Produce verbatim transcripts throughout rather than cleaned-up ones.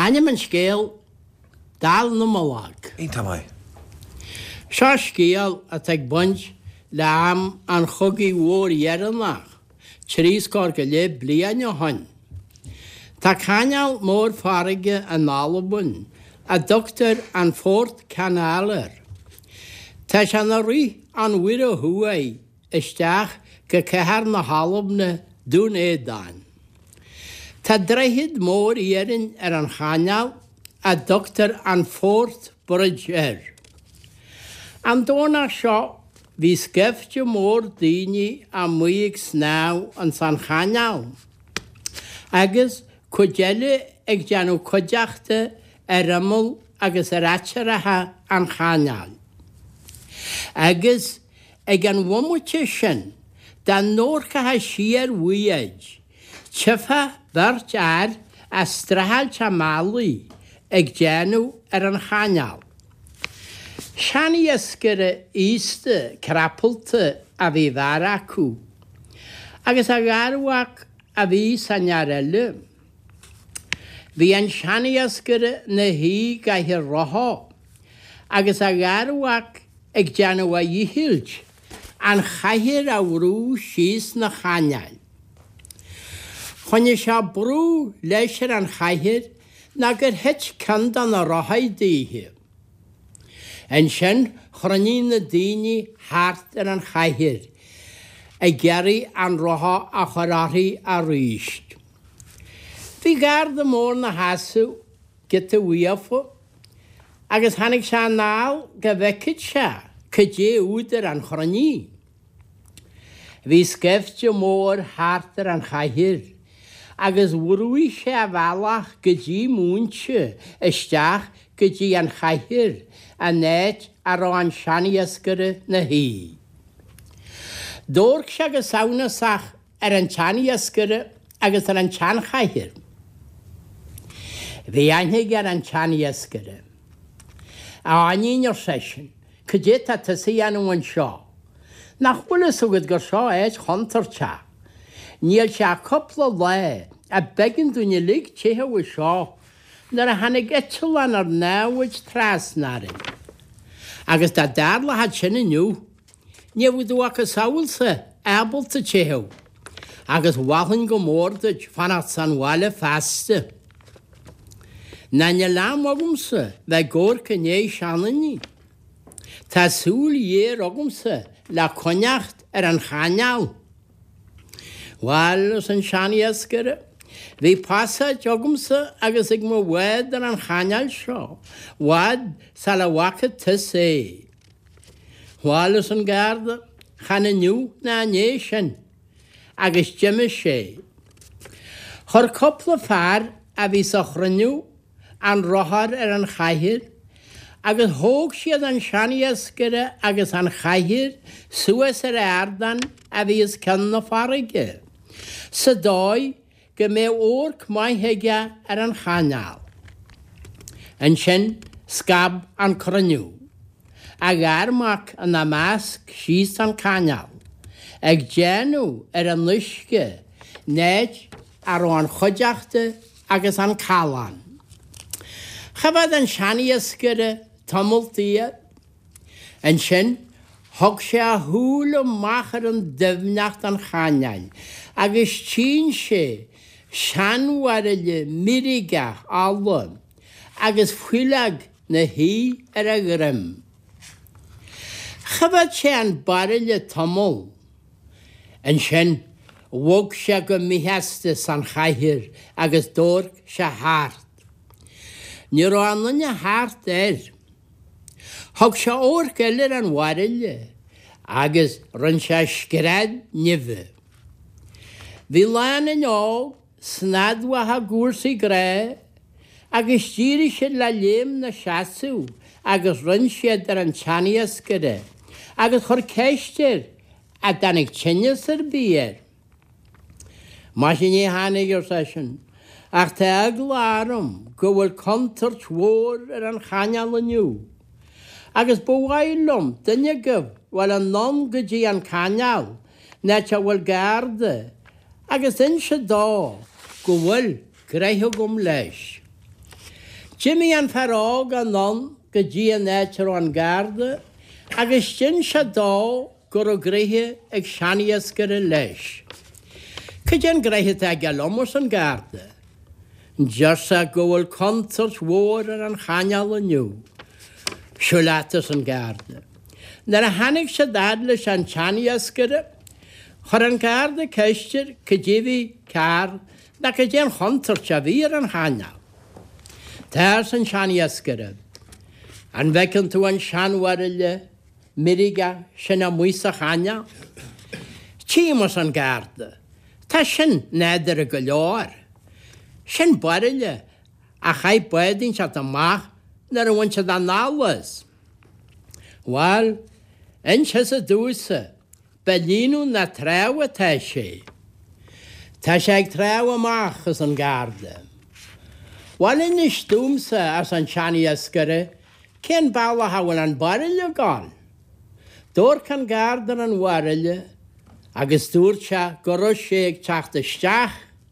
Hanne man scéal dal na malag. Ínta mai. Seo scéal at ag buint le am an chugaí mhór dhearannach, trís cór go le bliain o hain. Tá caneal mór farige an nálabun, a doctor an Fort Canaler. Tá se na rí an huire huai isteach go cethar na halabna dún édáin. Tá dreihid mór dhearinn ar an chaneal a doctor an Fort Bridger. An dóna seo hí scefte mór daoine a muigh snáw an san chaneal. Agus codéile ag deanú codeachta ar ymwl agus ar atsaratha an chaneal. Agus ag an womwte sin, dan nóircatha siar wiad, tifa bert ar a strahal chamálaí ag deanú ar an chaneal. Seanna ysgyrra ísta crapulta a bhí bhar acu, agus a garwach a bhí san arelle. Bhí an seanna ysgyrra na hí gaithir rothá, agus a garwach ag deanú a dhéhilt an chaithir a wrú síos na chaneal. Chonne se brú leis ar an chaithir na gur het canda na rothaid daoithe. An sin chroní na daoine hart ar an chaithir, a geirí an rotha a choráthí a ríist. Bhí garda mór na hasú gita uíofa, agus hanig se náil go bhecid se go dé údar an chroní. Bhí scefte mór hart ar an chaithir, agus bhruí se a bhealach go dtí múnse isteach go dtí an chaithir a néid ar an seanna ysgyrra na hí. Dúirc se go saonasach ar an seanna ysgyrra agus ar an sean chaithir. Bhí aithnig ar an seanna ysgyrra. A aníon ar sesin, go dé tá tusaí anú an seo. Nach bhfuil sugad gur seo éid chuntar te. Níl se a coppla le a begin dúine lig tithe bhfuil seo, nar a hanig eitileán ar náhuiid trasnarin. Agus tá darla had sin inniu, ní bhfuil a saoilsa abalta tithe, agus bhailinn go mórdaid fannacht san bhaile fasta. Na ne lám agumsa bheith górca né seananí. Tá súil dhéar agumsa le coneacht ar an chaneal. Bhail san seanna ysgyrra, bhí pásaid agumsa agus ag mo bhad ar an chaneal seo, bhad sa le bhacha tus é. Bhail san garda, chana niu na né sin, agus diime sé. Chur coppla fear a bhí sa chraniu an rothar ar an chaithir, agus thóg siad an seanna ysgyrra agus an chaithir suas ar airdan a bhí is cin na farige. Sa dói go mé óirc maithaige ar an chaneal. An sin scab an craniu, ag armach an na measc síos an chaneal, ag déanú ar an luisce néid ar an chodeachta agus an cálan. Chabad an seanna ysgyrra tumultíad, an sin thug sé a thúil machar an dubhnacht an chaneal, agus tín sé seanmhaile mirigach alla, agus fuileag na hí ar a grim. Chabad sé an barile tumul, an sin bhog sé go mihasta san chaithir agus dúirc sé háart. Ní ránne háart er. Thug sé óirc eile an bhaile, agus rin sé scread nimhe. Bhí lean in ág, snadmhatha gúrsaí gré, agus tíiri siad le léim na seasamh, agus rin siad ar an seanna ysgyrra, agus chur céistear a danig tinne ar bíar. Má sin é hánig ar sesin, ach tá ag láram go bhfuil contar tvór ar an chaneal aniu. Agus bhhailm duine goh bhfuil an nom go dtí an chaneal, na te bhfuil garda, agus in se dá go bhfuil greithe gom leis. Jimmy an farrág an non go dí an éitir an garda, agus sin se dá gur o gríthe ag seanias gur a leis. Cyd an gríthe ag galomos an garda. Josa gwyl concert war ar an chanal aniu. Siolatas an garda. Nar a hannig se dadlis an seanias gur a, chor an garda ceistir cydjifi car na cyd an concert se vir an chanal. Tars an seanias gur a. An fecyn tu an sianwarille, miriga, sin a mwysa chania. Tímos an garda. Ta sin neder a gylor. Sin barille, a chai bwedyn siat amach, nar a wynt siat an alwas. Wel, yn sias a dwysa, belinu na trew a ta si. Ta si ag trew amach as an garda. Wel, yn ysdwmsa as an siani ysgyrra, cyn bala hawan an barille gal. Dor can gardan an warille, agus dŵr sia goro sieg chach dy stiach,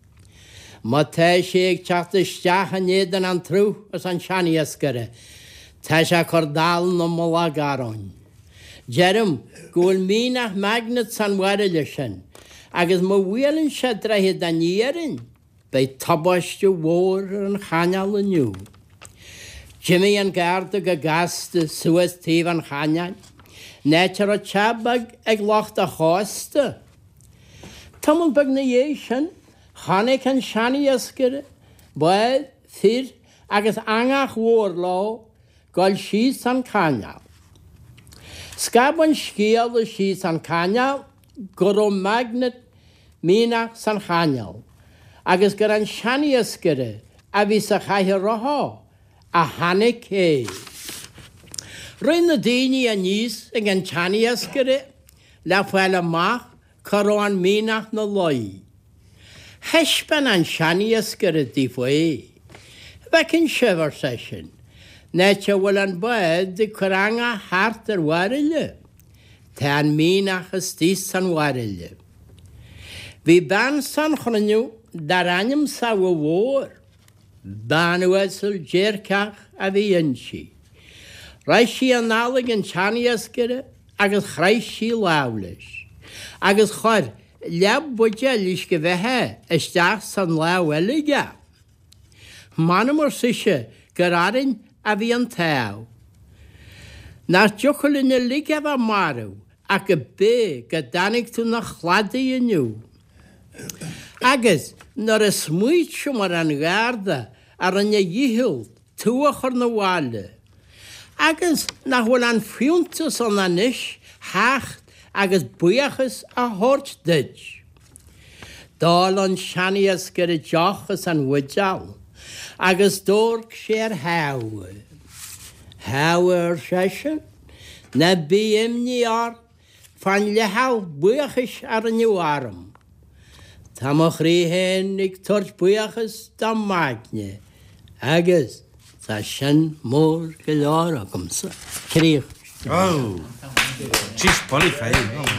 ma te sieg chach dy stiach an edan an trw as an siani ysgyrra. Ta sia cordal no mola garon. Jerem, gwyl minach magnet san warille sin, agus ma wylyn sia drahi dan ierin, bei tabastio war an chanal an niw. Jimmy an garda go gasta suas tíf an chanal, netar o chabag ag locht a chosta. Tamil bag na ie sin, chanig an siani ysgyrra, bwyd, fyr, agus angach war lo, gol sís an canal. Scab an sgiel o sís an canal, goro magnet minach san chanal. Agus gyr an siani ysgyrra, a fi sa chai roho, a hanig e. Rwy'n na dini a nis ag an siani ysgyrra, la fwyl amach, caro an minach na loi. Hesban an siani ysgyrra di fwy. Fec yn siafar session. Netja wel an bwyd di cwranga hart ar warille. Ta an minach ystis san warille. Fi ban san chwnnw dar anym sawa war. Ban wesel jerkach a fi ynsi. Rai si an nalig yn siani ysgyrra agos chrau si lawlis. Agos chor liab bwydja lis gyfehe ysdach san law eliga. Manam o'r sisha gyrarin a fi an taw. Na'r diwchol yn y ligaf a marw ac y be gydanig tu na chladu yn yw. Agos na'r ysmwyd siwm ar an garda ar an y yihild tywach ar na wale. Agos na hwyl an ffiwntus o'n anish hacht agos bwyachus a hort dyd. Dal an siani ysgyr y jochus an wydjal. Agos dorg si'r hawe. Hawe ar session. Na bi imni ar. Fan lehal bwyachus ar yn yw arm. Tamach ri hen ig torch bwyachus da magne. Agos ta sin mór gylor o gymsa. Crych. Oh. She's qualified.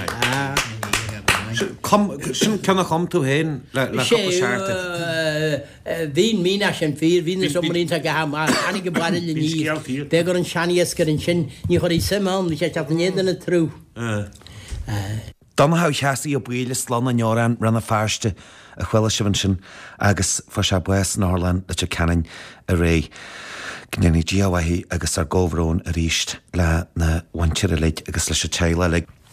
Sin cynna chom tú hen le choppa searta. Bhín mína sin fír, bhín is omar ínta gaham, anig yn baril yn níos. Begur an siani ysgyr yn sin, ní chor i simon, ní sé taf nédan y trw. Donna hau chasi o bwyl slán an joran ran a farste a chwela sifan sin agus fa se bwes yn orlan le che canin a rei. Gynnu gia wahi agus ar gofrôn a ríist le na wantir a leid agus le se teila leid.